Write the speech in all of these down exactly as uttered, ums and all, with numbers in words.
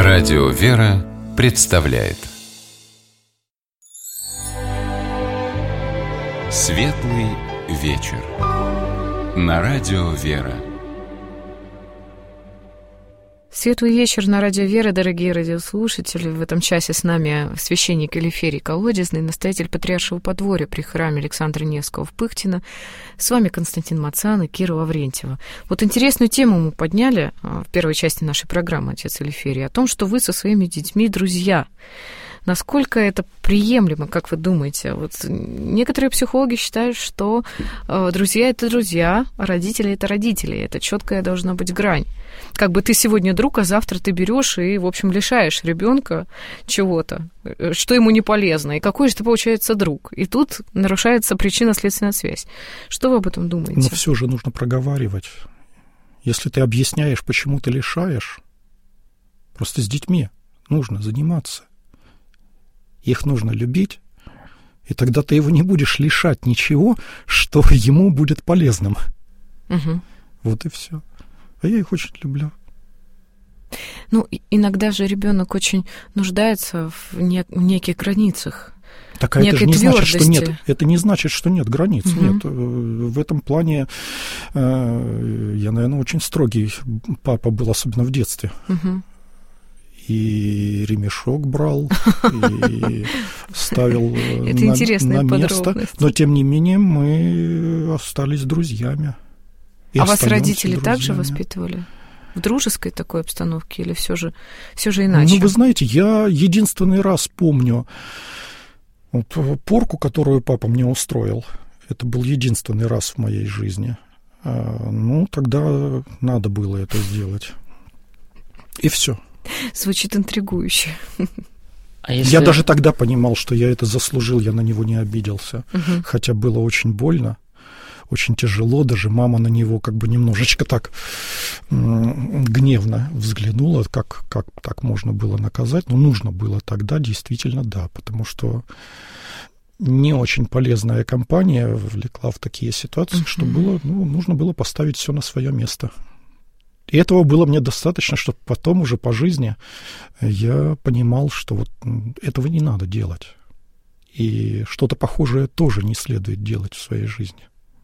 Радио «Вера» представляет Светлый вечер на Радио «Вера». Светлый вечер на Радио «Вера», дорогие радиослушатели. В этом часе с нами священник Елеферий Колодезный, настоятель Патриаршего подворья при храме Александра Невского в Пыхтино. С вами Константин Мацан и Кира Лаврентьева. Вот интересную тему мы подняли в первой части нашей программы, отец Елеферий, о том, что вы со своими детьми друзья. Насколько это приемлемо, как вы думаете? Вот некоторые психологи считают, что э, друзья — это друзья, а родители — это родители. Это четкая должна быть грань. Как бы ты сегодня друг, а завтра ты берешь и, в общем, лишаешь ребенка чего-то, что ему не полезно. И какой же ты, получается, друг? И тут нарушается причинно-следственная связь. Что вы об этом думаете? Но все же нужно проговаривать. Если ты объясняешь, почему ты лишаешь, просто с детьми нужно заниматься. Их нужно любить, и тогда ты его не будешь лишать ничего, что ему будет полезным. Угу. Вот и все. А я их очень люблю. Ну, иногда же ребенок очень нуждается в, не, в неких границах. Так а это же не твёрдости. значит, что нет. Это не значит, что нет границ. Угу. Нет. В этом плане э, я, наверное, очень строгий папа был, особенно в детстве. Угу. И ремешок брал, и ставил на, на место. Но, тем не менее, мы остались друзьями. А вас родители друзьями. Также воспитывали? В дружеской такой обстановке или все же, все же иначе? Ну, вы знаете, я единственный раз помню вот, порку, которую папа мне устроил. Это был единственный раз в моей жизни. Ну, тогда надо было это сделать. И все. Звучит интригующе. А если... Я даже тогда понимал, что я это заслужил, я на него не обиделся. Угу. Хотя было очень больно, очень тяжело. Даже мама на него как бы немножечко так гневно взглянула, как, как так можно было наказать. Но нужно было тогда, действительно, да. Потому что не очень полезная компания влекла в такие ситуации, угу. что было, ну, нужно было поставить все на свое место. И этого было мне достаточно, чтобы потом уже по жизни я понимал, что вот этого не надо делать. И что-то похожее тоже не следует делать в своей жизни.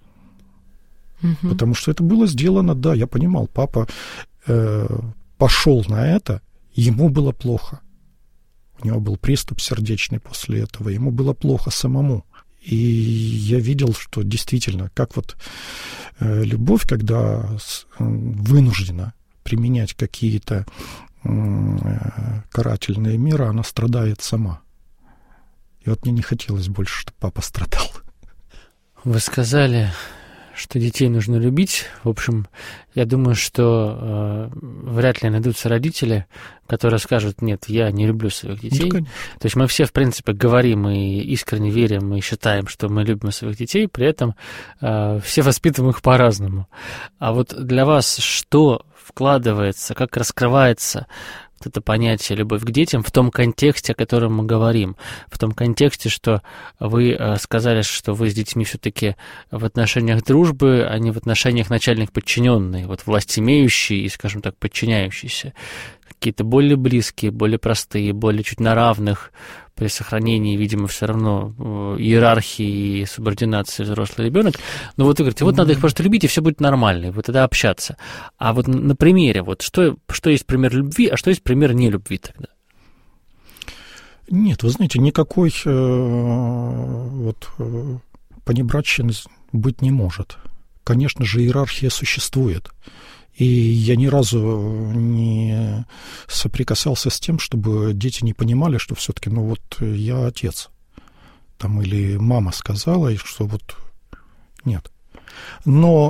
Угу. Потому что это было сделано, да, я понимал, папа э, пошел на это, ему было плохо. У него был приступ сердечный после этого, ему было плохо самому. И я видел, что действительно, как вот э, любовь, когда с, э, вынуждена применять какие-то э, карательные меры, она страдает сама. И вот мне не хотелось больше, чтобы папа страдал. Вы сказали, что детей нужно любить. В общем, я думаю, что э, вряд ли найдутся родители, которые скажут: нет, я не люблю своих детей. Ну, то есть мы все, в принципе, говорим и искренне верим, и считаем, что мы любим своих детей, при этом э, все воспитываем их по-разному. А вот для вас что вкладывается, как раскрывается вот это понятие «любовь к детям» в том контексте, о котором мы говорим, в том контексте, что вы сказали, что вы с детьми все-таки в отношениях дружбы, а не в отношениях начальник-подчиненный, вот властимеющий и, скажем так, подчиняющийся, какие-то более близкие, более простые, более чуть на равных, при сохранении, видимо, все равно иерархии и субординации взрослый ребенок. Но вот вы говорите, вот надо их просто любить, и все будет нормально, и вот тогда общаться. А вот на примере, вот что, что есть пример любви, а что есть пример нелюбви тогда? Нет, вы знаете, никакой э, вот, э, понебратщины быть не может. Конечно же, иерархия существует. И я ни разу не соприкасался с тем, чтобы дети не понимали, что все-таки, ну вот я отец. Там или мама сказала, и что вот нет. Но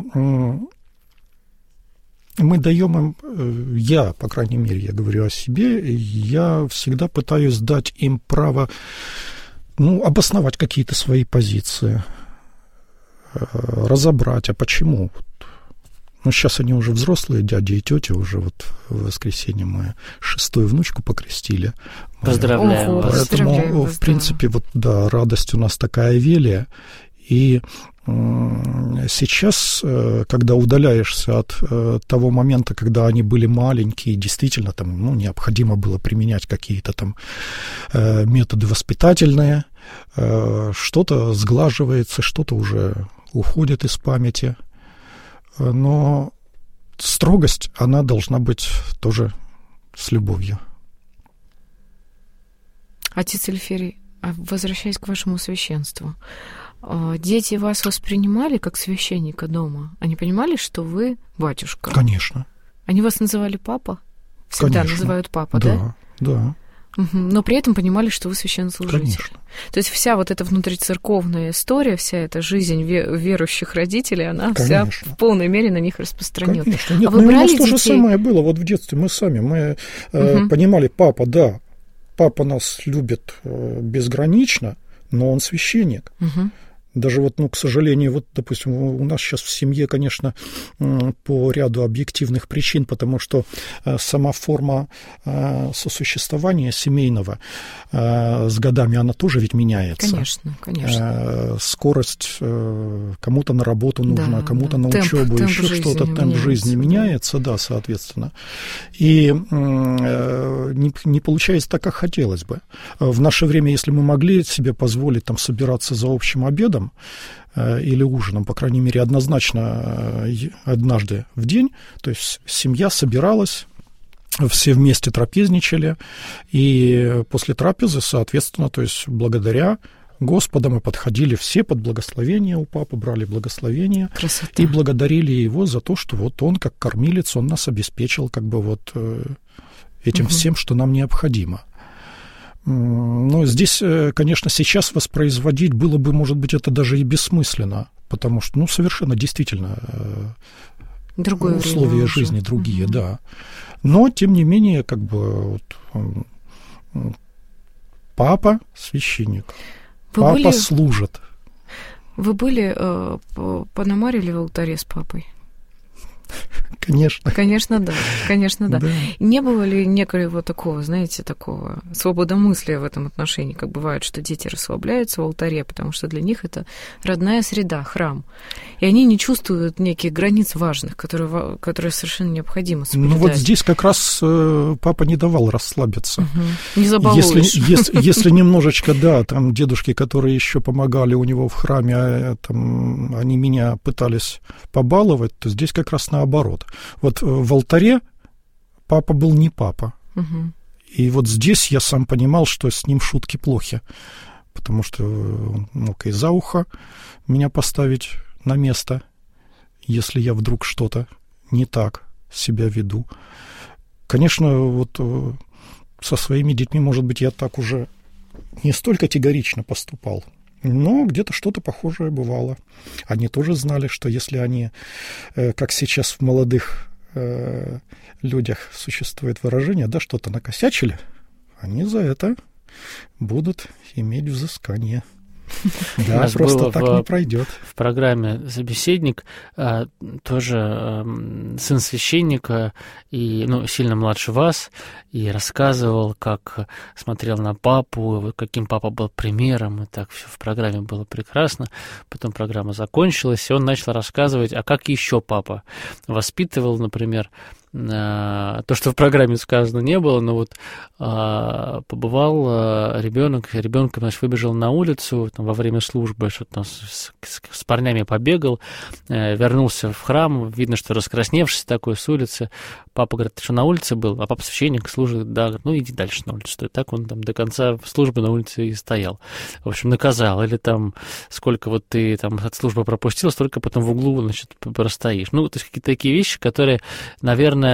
мы даем им, я, по крайней мере, я говорю о себе, я всегда пытаюсь дать им право, ну, обосновать какие-то свои позиции, разобрать, а почему. Ну, сейчас они уже взрослые, дяди и тети, уже вот в воскресенье мы шестую внучку покрестили. Поздравляем мы, вас. Поэтому, Поздравляем вас, в принципе, да. вот, да, радость у нас такая велия. И сейчас, когда удаляешься от того момента, когда они были маленькие, действительно там, ну, необходимо было применять какие-то там методы воспитательные, что-то сглаживается, что-то уже уходит из памяти. Но строгость, она должна быть тоже с любовью. Отец Эльферий, возвращаясь к вашему священству, дети вас воспринимали как священника дома? Они понимали, что вы батюшка? Конечно. Они вас называли папа? Всегда Конечно. Называют папа, да? Да, да. Угу. Но при этом понимали, что вы священнослужитель. Конечно. То есть вся вот эта внутрицерковная история, вся эта жизнь верующих родителей, она Конечно. Вся в полной мере на них распространена. Конечно. Нет, а вы ну, брали у нас детей? То же самое было вот в детстве. Мы сами, мы э, угу. понимали, папа, да, папа нас любит э, безгранично, но он священник. Угу. Даже вот, ну, к сожалению, вот, допустим, у нас сейчас в семье, конечно, по ряду объективных причин, потому что сама форма сосуществования семейного с годами, она тоже ведь меняется. Конечно, конечно. Скорость кому-то на работу нужна, да, кому-то да. на темп, учебу, темп еще что-то, темп меняется. Жизни меняется, да, соответственно. И не, не получается так, как хотелось бы. В наше время, если мы могли себе позволить там собираться за общим обедом, или ужином, по крайней мере, однозначно однажды в день, то есть семья собиралась, все вместе трапезничали, и после трапезы, соответственно, то есть благодаря Господа мы подходили все под благословение у папы, брали благословение. Красота. И благодарили его за то, что вот он, как кормилец, он нас обеспечил как бы вот этим угу. всем, что нам необходимо. Но здесь, конечно, сейчас воспроизводить было бы, может быть, это даже и бессмысленно, потому что, ну, совершенно действительно Другое условия жизни уже. Другие, угу. да. Но, тем не менее, как бы вот, папа священник, Вы папа были... служит. Вы были э, пономарили в алтаре с папой? Конечно. Конечно, да. Конечно, да. да. Не было ли некоего такого, знаете, такого свободомыслия в этом отношении, как бывает, что дети расслабляются в алтаре, потому что для них это родная среда, храм. И они не чувствуют неких границ важных, которые, которые совершенно необходимо соблюдать. Ну вот здесь как раз папа не давал расслабиться. Угу. Не забалуешь. Если, если, если немножечко, да, там дедушки, которые еще помогали у него в храме, там, они меня пытались побаловать, то здесь как раз наоборот. Вот в алтаре папа был не папа. Угу. И вот здесь я сам понимал, что с ним шутки плохи, потому что он мог и за ухо меня поставить на место, если я вдруг что-то не так себя веду. Конечно, вот со своими детьми, может быть, я так уже не столь категорично поступал, но где-то что-то похожее бывало. Они тоже знали, что если они, как сейчас в молодых людях существует выражение, да, что-то накосячили, они за это будут иметь взыскание. Да, просто так не пройдет. В программе «Собеседник» а, тоже а, сын священника, и, ну, сильно младше вас, и рассказывал, как смотрел на папу, каким папа был примером, и так все в программе было прекрасно. Потом программа закончилась, и он начал рассказывать, а как еще папа воспитывал, например, то, что в программе сказано, не было, но вот а, побывал а, ребенок, ребенок, значит, выбежал на улицу там, во время службы, что-то там с, с, с парнями побегал, э, вернулся в храм, видно, что раскрасневшийся такой с улицы. Папа говорит: ты что, на улице был? А папа священник служит, да, говорит, ну иди дальше на улицу. И так он там до конца службы на улице и стоял. В общем, наказал. Или там, сколько вот ты там от службы пропустил, столько потом в углу, значит, простоишь. Ну, то есть какие-то такие вещи, которые, наверное,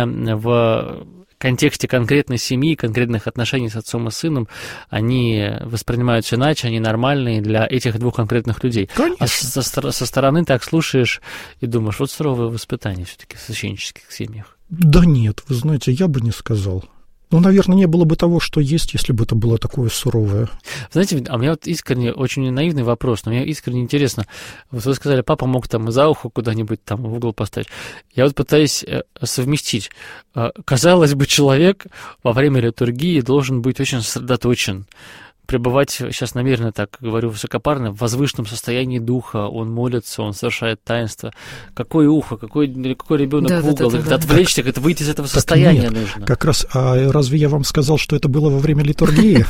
в контексте конкретной семьи, конкретных отношений с отцом и сыном, они воспринимаются иначе, они нормальные для этих двух конкретных людей. Конечно. А со, со стороны так слушаешь и думаешь, вот суровое воспитание все-таки в священнических семьях. Да нет, вы знаете, я бы не сказал. Ну, наверное, не было бы того, что есть, если бы это было такое суровое. Знаете, а у меня вот искренне, очень наивный вопрос, но мне искренне интересно. Вот вы сказали, папа мог там за ухо куда-нибудь там в угол поставить. Я вот пытаюсь совместить. Казалось бы, человек во время литургии должен быть очень сосредоточен. пребывать, сейчас намеренно так говорю высокопарно, в возвышенном состоянии духа, он молится, он совершает таинство. Какое ухо, какой, какой ребенок да, в угол, да, да, это да. отвлечься, это выйти из этого состояния нет, нужно. Как раз, а разве я вам сказал, что это было во время литургии?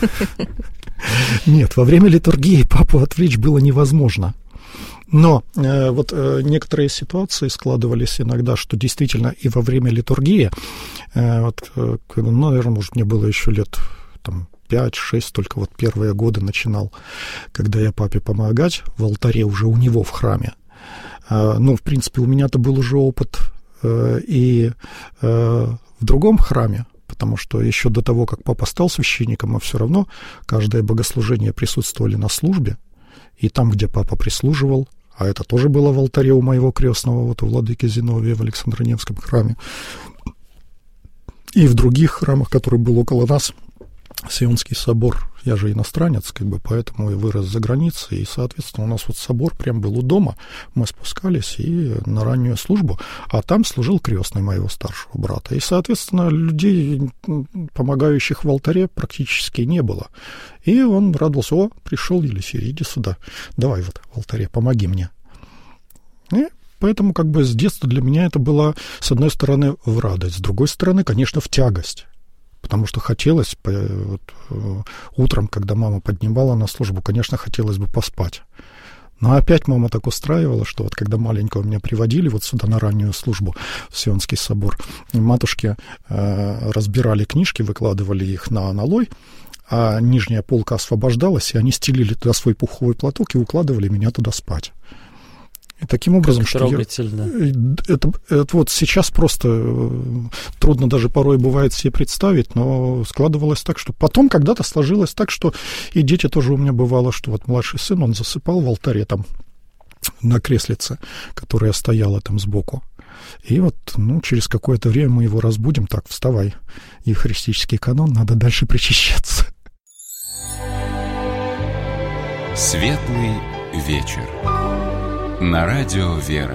Нет, во время литургии папу отвлечь было невозможно. Но э, вот э, некоторые ситуации складывались иногда, что действительно и во время литургии, э, вот, э, ну, наверное, может, мне было еще лет там, пять-шесть, только вот первые годы начинал, когда я папе помогать в алтаре уже у него в храме. Э, ну, в принципе, у меня-то был уже опыт э, и э, в другом храме, потому что еще до того, как папа стал священником, мы все равно каждое богослужение присутствовали на службе, и там, где папа прислуживал, а это тоже было в алтаре у моего крестного, вот у владыки Зиновия в Александро-Невском храме, и в других храмах, которые был около нас, Сионский собор, я же иностранец, как бы, поэтому я вырос за границей, и, соответственно, у нас вот собор прям был у дома, мы спускались и на раннюю службу, а там служил крестный моего старшего брата, и, соответственно, людей, помогающих в алтаре, практически не было, и он радовался: о, пришел Елисей, иди сюда, давай вот в алтаре, помоги мне. И поэтому, как бы, с детства для меня это было, с одной стороны, в радость, с другой стороны, конечно, в тягость. Потому что хотелось, вот, утром, когда мама поднимала на службу, конечно, хотелось бы поспать. Но опять мама так устраивала, что вот когда маленького меня приводили вот сюда на раннюю службу в Сионский собор, матушки э, разбирали книжки, выкладывали их на аналой, а нижняя полка освобождалась, и они стелили туда свой пуховый платок и укладывали меня туда спать. И таким образом, что я, это, это вот сейчас просто трудно даже порой бывает себе представить, но складывалось так, что потом когда-то сложилось так, что и дети тоже у меня бывало, что вот младший сын, он засыпал в алтаре там на креслице, которая стояла там сбоку. И вот, ну, через какое-то время мы его разбудим: так, вставай, евхаристический канон, надо дальше причащаться. Светлый вечер. На радио «Вера».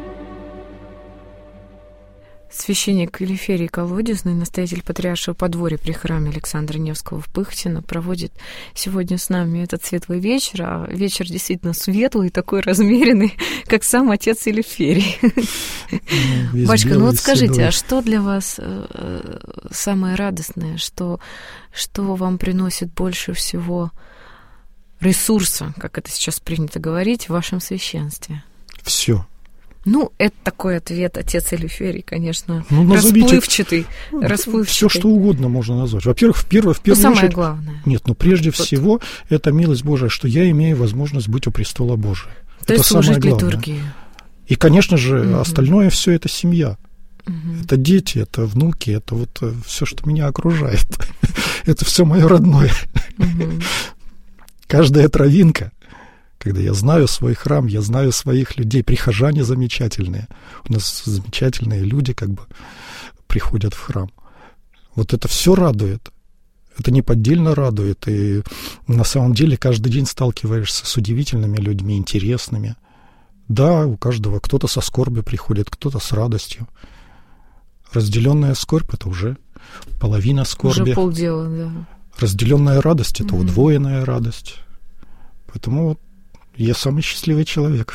Священник Елеферий Колодезный, настоятель Патриаршего подворья при храме Александра Невского в Пыхтино, проводит сегодня с нами этот светлый вечер, а вечер действительно светлый, такой размеренный, как сам отец Елеферий. Ну, батюшка, ну вот скажите, седой. А что для вас э, самое радостное, что, что вам приносит больше всего ресурса, как это сейчас принято говорить, в вашем священстве? Все. Ну, это такой ответ, отец Елеферий, конечно, ну, назовите, расплывчатый, расплывчатый. Все, что угодно можно назвать. Во-первых, в, первое, в первую ну, самое очередь... главное. Нет, ну, прежде вот. всего, это милость Божия, что я имею возможность быть у престола Божия. То это есть служить самое главное. Литургии. И, конечно же, угу. остальное все это семья. Угу. Это дети, это внуки, это вот все, что меня окружает. Это все мое родное. Каждая травинка. Когда я знаю свой храм, я знаю своих людей, прихожане замечательные. У нас замечательные люди как бы приходят в храм. Вот это все радует. Это неподдельно радует. И на самом деле каждый день сталкиваешься с удивительными людьми, интересными. Да, у каждого кто-то со скорбью приходит, кто-то с радостью. Разделенная скорбь — это уже половина скорби. Уже полдела, да. Разделенная радость — это mm-hmm. удвоенная радость. Поэтому я самый счастливый человек.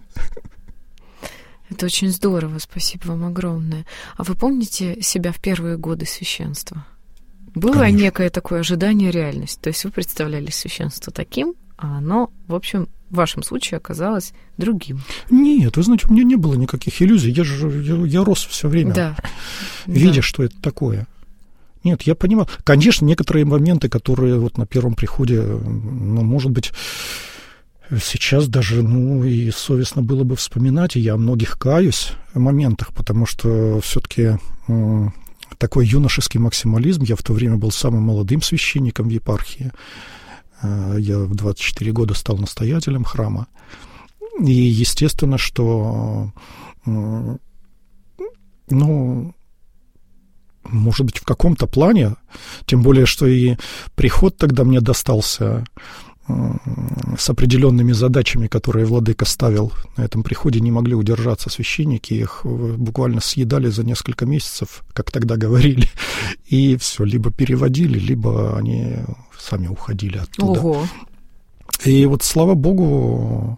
Это очень здорово, спасибо вам огромное. А вы помните себя в первые годы священства? Было Конечно. Некое такое ожидание, реальность? То есть вы представляли священство таким, а оно, в общем, в вашем случае оказалось другим? Нет, вы знаете, у меня не было никаких иллюзий. Я же я, я рос все время, да. видя, да. что это такое. Нет, я понимал. Конечно, некоторые моменты, которые вот на первом приходе, ну, может быть, сейчас даже, ну, и совестно было бы вспоминать, и я о многих каюсь моментах, потому что все-таки м, такой юношеский максимализм. Я в то время был самым молодым священником в епархии. Я в двадцать четыре года стал настоятелем храма. И естественно, что, м, ну, может быть, в каком-то плане, тем более, что и приход тогда мне достался с определенными задачами, которые владыка ставил на этом приходе, не могли удержаться священники, их буквально съедали за несколько месяцев, как тогда говорили, и все, либо переводили, либо они сами уходили оттуда. Ого. И вот, слава Богу,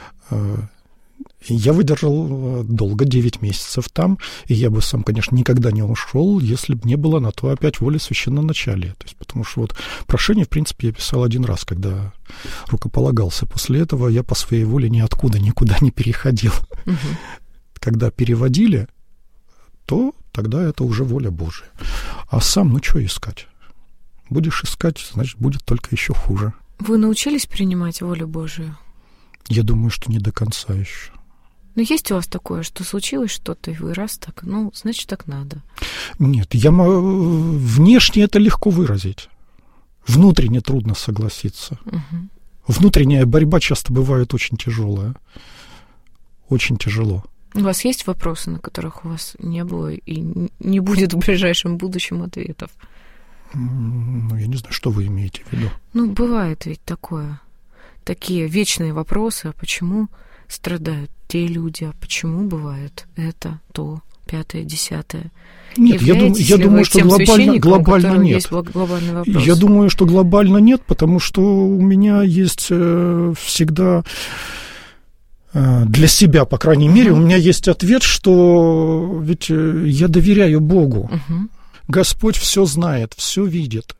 я выдержал долго, девять месяцев там, и я бы сам, конечно, никогда не ушел, если бы не было на то опять воли священноначалия. То есть, потому что вот прошение, в принципе, я писал один раз, когда рукополагался. После этого я по своей воле ниоткуда, никуда не переходил. Угу. Когда переводили, то тогда это уже воля Божия. А сам, ну, что искать? Будешь искать, значит, будет только еще хуже. Вы научились принимать волю Божию? Я думаю, что не до конца еще. Но есть у вас такое, что случилось что-то, и вы раз так, ну, значит, так надо? Нет, я внешне это легко выразить. Внутренне трудно согласиться. Угу. Внутренняя борьба часто бывает очень тяжелая. Очень тяжело. У вас есть вопросы, на которых у вас не было и не будет в ближайшем будущем ответов? Ну, я не знаю, что вы имеете в виду. Ну, бывает ведь такое. Такие вечные вопросы, а почему страдают те люди, а почему бывает это, то, пятое, десятое. Нет, я, дум, я думаю, что глобально, глобально нет. Я думаю, что глобально нет, потому что у меня есть э, всегда э, для себя, по крайней мере, uh-huh. у меня есть ответ, что ведь э, я доверяю Богу. Uh-huh. Господь все знает, все видит.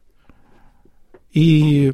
И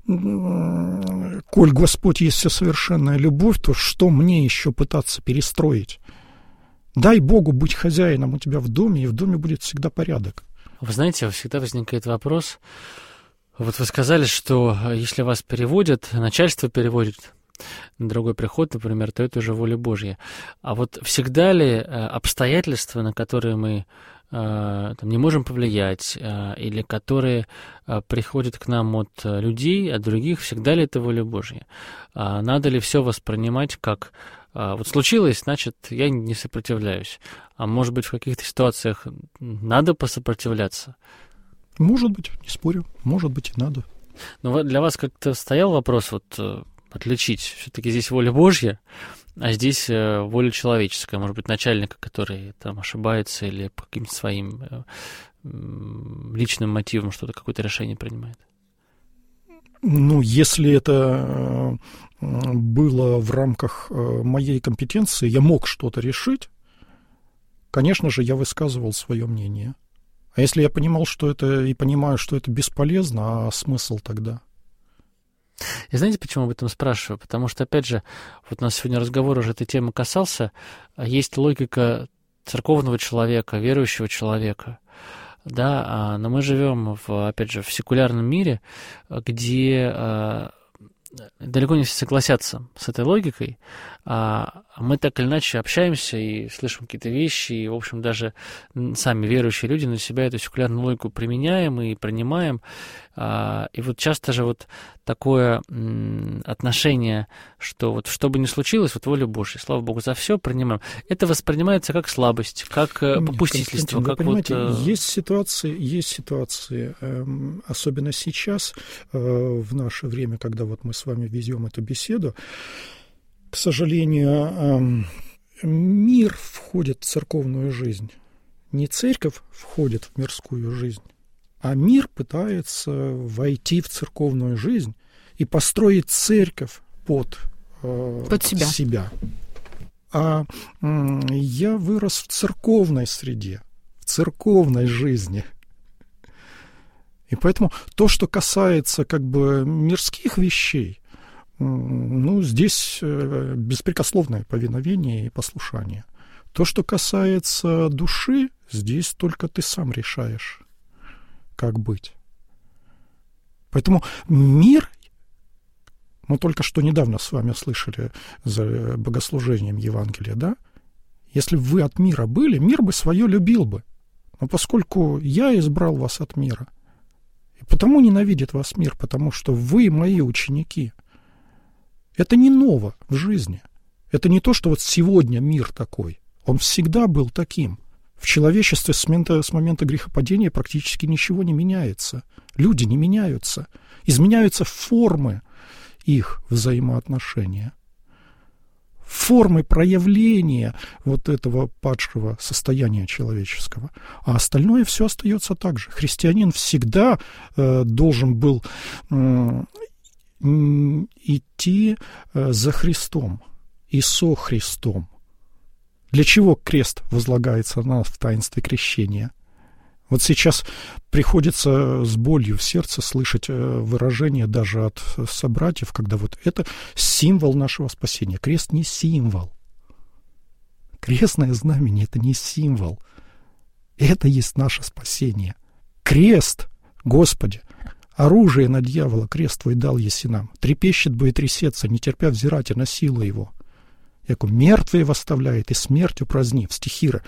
коль Господь есть всесовершенная любовь, то что мне еще пытаться перестроить? Дай Богу быть хозяином у тебя в доме, и в доме будет всегда порядок. Вы знаете, всегда возникает вопрос. Вот вы сказали, что если вас переводят, начальство переводит на другой приход, например, то это уже воля Божья. А вот всегда ли обстоятельства, на которые мы там, не можем повлиять, или которые приходят к нам от людей, от других, всегда ли это воля Божья? Надо ли все воспринимать как вот случилось, значит, я не сопротивляюсь? А может быть, в каких-то ситуациях надо посопротивляться? Может быть, не спорю, может быть, и надо. Но для вас как-то стоял вопрос вот отличить, все-таки здесь воля Божья, а здесь э, воля человеческая, может быть, начальника, который там ошибается или по каким-то своим э, личным мотивам что-то, какое-то решение принимает? Ну, если это было в рамках моей компетенции, я мог что-то решить, конечно же, я высказывал свое мнение. А если я понимал, что это, и понимаю, что это бесполезно, а смысл тогда? И знаете, почему об этом спрашиваю? Потому что, опять же, вот у нас сегодня разговор уже этой темы касался, есть логика церковного человека, верующего человека, да, но мы живем, в, опять же, в секулярном мире, где далеко не все согласятся с этой логикой, а мы так или иначе общаемся и слышим какие-то вещи, и, в общем, даже сами верующие люди на себя эту секулярную логику применяем и принимаем. И вот часто же вот такое отношение, что вот что бы ни случилось, вот воля Божья, слава Богу за все, принимаем. Это воспринимается как слабость, как попустительство. Нет, как понимаете, вот... есть ситуации, есть ситуации, особенно сейчас, в наше время, когда вот мы с вами везем эту беседу, к сожалению, мир входит в церковную жизнь. Не церковь входит в мирскую жизнь, а мир пытается войти в церковную жизнь и построить церковь под, под себя. себя. А я вырос в церковной среде, в церковной жизни. И поэтому то, что касается как бы мирских вещей, ну, здесь беспрекословное повиновение и послушание. То, что касается души, здесь только ты сам решаешь, как быть. Поэтому мир, мы только что недавно с вами слышали за богослужением Евангелия, да? Если бы вы от мира были, мир бы свое любил бы. Но поскольку я избрал вас от мира, и потому ненавидит вас мир, потому что вы мои ученики. Это не ново в жизни. Это не то, что вот сегодня мир такой. Он всегда был таким. В человечестве с момента, с момента грехопадения практически ничего не меняется. Люди не меняются. Изменяются формы, их взаимоотношения, формы проявления вот этого падшего состояния человеческого. А остальное все остается так же. Христианин всегда э, должен был э, идти э, за Христом и со Христом. Для чего крест возлагается на нас в таинстве крещения? Вот сейчас приходится с болью в сердце слышать выражение даже от собратьев, когда вот это символ нашего спасения. Крест не символ. Крестное знамение — это не символ. Это есть наше спасение. Крест, Господи, оружие на дьявола, крест Твой дал еси нам. Трепещет бы и трясется, не терпя взирать и на силу его. Яко мертвые восставляет и смертью празднив. Стихира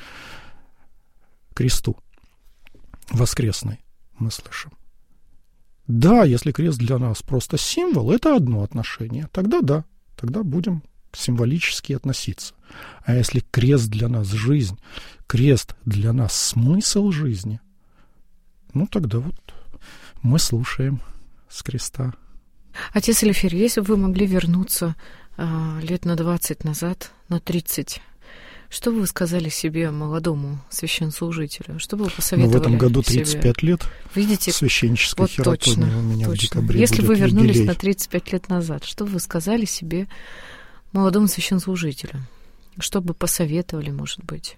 кресту воскресный мы слышим. Да, если крест для нас просто символ, это одно отношение. Тогда да, тогда будем символически относиться. А если крест для нас жизнь, крест для нас смысл жизни, ну тогда вот мы слушаем с креста. Отец Илиферий, если бы вы могли вернуться э, лет на двадцать назад, на тридцать, что бы вы сказали себе, молодому священнослужителю? Что бы вы посоветовали себе? Ну, в этом году себе? тридцать пять лет. Видите, священнической вот хератонии точно, у меня точно. в декабре Если будет вы вернулись юбилей. на тридцать пять лет назад, что бы вы сказали себе, молодому священнослужителю? Что бы посоветовали, может быть?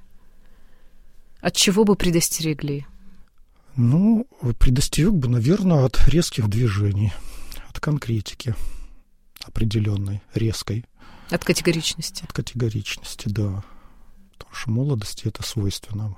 От чего бы предостерегли? Ну, предостерег бы, наверное, от резких движений, от конкретики определенной, резкой. От категоричности. От категоричности, да. Потому что молодости это свойственно.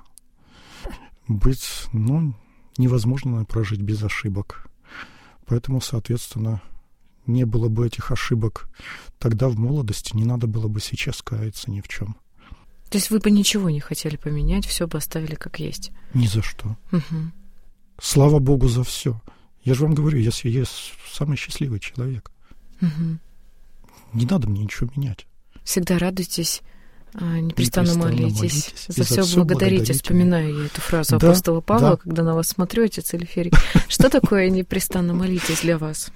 Быть, ну, невозможно прожить без ошибок. Поэтому, соответственно, не было бы этих ошибок тогда в молодости, не надо было бы сейчас каяться ни в чем. То есть вы бы ничего не хотели поменять, все бы оставили как есть? Ни за что. Угу. Слава Богу за все. Я же вам говорю, я, я самый счастливый человек. Угу. Не надо мне ничего менять. Всегда радуйтесь, непрестанно, непрестанно молитесь, молитесь за все благодарите. благодарите. Вспоминаю я эту фразу да, апостола Павла, да. когда на вас смотрю, отец Илиферий. Что такое непрестанно молитесь для вас?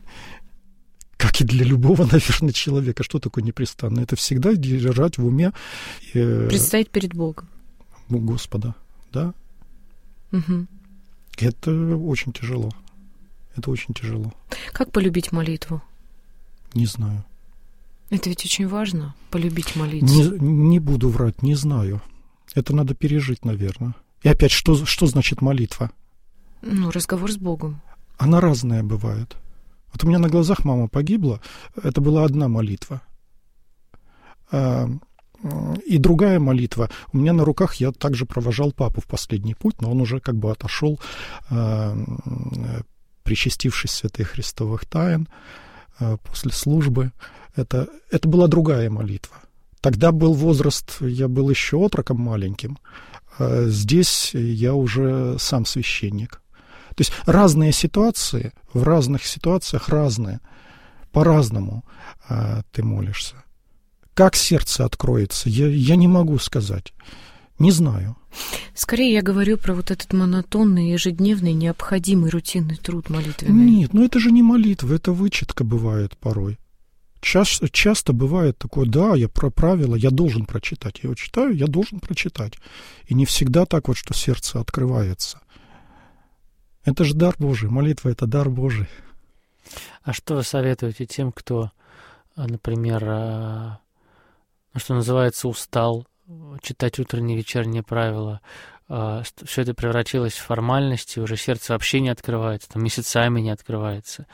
Как и для любого, наверное, человека. Что такое непрестанно? Это всегда держать в уме... Э, Предстоять перед Богом. Господа, да? Угу. Это очень тяжело. Это очень тяжело. Как полюбить молитву? Не знаю. Это ведь очень важно, полюбить молитву. Не, не буду врать, не знаю. Это надо пережить, наверное. И опять, что, что значит молитва? Ну, разговор с Богом. Она разная бывает. Вот у меня на глазах мама погибла, это была одна молитва. И другая молитва. У меня на руках я также провожал папу в последний путь, но он уже как бы отошел, причастившись святых христовых тайн после службы. Это, это была другая молитва. Тогда был возраст, я был еще отроком маленьким. Здесь я уже сам священник. То есть разные ситуации, в разных ситуациях разные. По-разному ты молишься. Как сердце откроется, я, я не могу сказать. Не знаю. Скорее я говорю про вот этот монотонный, ежедневный, необходимый, рутинный труд молитвенный. Нет, ну это же не молитва, это вычитка бывает порой. Часто, часто бывает такое, да, я про правила, я должен прочитать. Я его читаю, я должен прочитать. И не всегда так вот, что сердце открывается. Это же дар Божий, молитва — это дар Божий. А что вы советуете тем, кто, например, что называется, устал читать утренние и вечерние правила, все это превратилось в формальности, уже сердце вообще не открывается, там месяцами не открывается.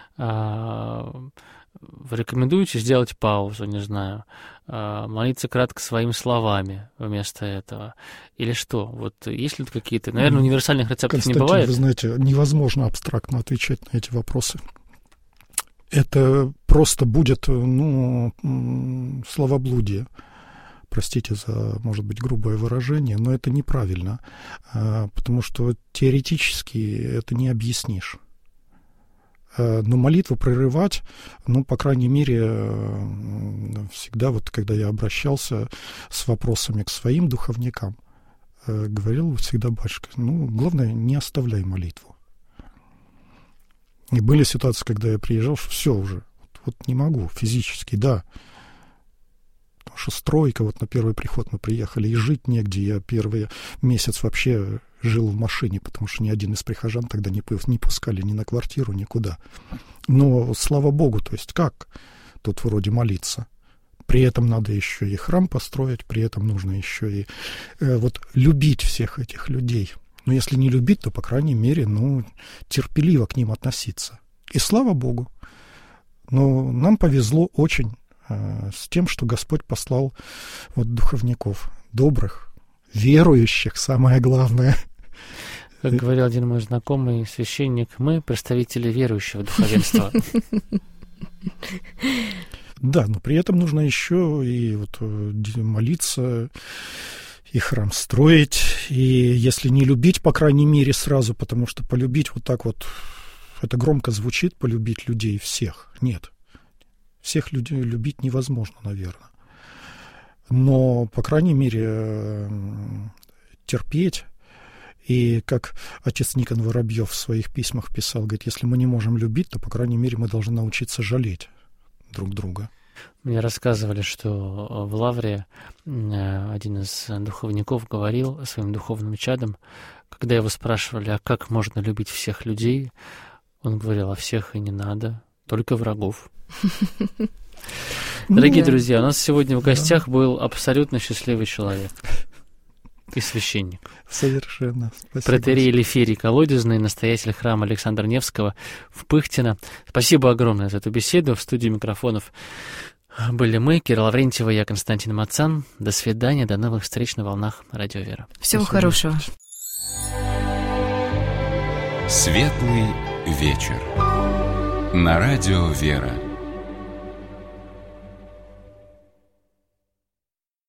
Вы рекомендуете сделать паузу, не знаю, молиться кратко своими словами вместо этого? Или что? Вот есть ли тут какие-то... Наверное, универсальных рецептов Константин, не бывает? Вы знаете, невозможно абстрактно отвечать на эти вопросы. Это просто будет, ну, словоблудие. Простите за, может быть, грубое выражение, но это неправильно, потому что теоретически это не объяснишь. Но молитву прерывать, ну, по крайней мере, всегда вот, когда я обращался с вопросами к своим духовникам, говорил всегда батюшка, ну, главное, не оставляй молитву. И были ситуации, когда я приезжал, что все уже, вот не могу физически, да. Потому что стройка, вот на первый приход мы приехали, и жить негде. Я первый месяц вообще жил в машине, потому что ни один из прихожан тогда не, не пускали ни на квартиру, никуда. Но, слава богу, то есть как тут вроде молиться? При этом надо еще и храм построить, при этом нужно еще и э, вот любить всех этих людей. Но если не любить, то, по крайней мере, ну, терпеливо к ним относиться. И слава богу. Но нам повезло очень э, с тем, что Господь послал вот духовников, добрых, верующих, самое главное. Как говорил один мой знакомый священник, мы представители верующего духовенства. Да, но при этом нужно еще и вот молиться, и храм строить, и если не любить, по крайней мере, сразу, потому что полюбить вот так вот, это громко звучит, полюбить людей всех. Нет, всех людей любить невозможно, наверное. Но, по крайней мере, терпеть. И как отец Никон Воробьев в своих письмах писал, говорит, если мы не можем любить, то, по крайней мере, мы должны научиться жалеть друг друга. Мне рассказывали, что в Лавре один из духовников говорил своим духовным чадам, когда его спрашивали, а как можно любить всех людей, он говорил, а всех и не надо, только врагов. Дорогие друзья, у нас сегодня в гостях был абсолютно счастливый человек. И священник. Совершенно. Спасибо. Протоиерей Лиферий Колодезный, настоятель храма Александра Невского в Пыхтино. Спасибо огромное за эту беседу. В студии микрофонов были мы, Кирилл Лаврентьева, я Константин Мацан. До свидания, до новых встреч на волнах Радио Вера. Всего хорошего. Светлый вечер. На Радио Вера.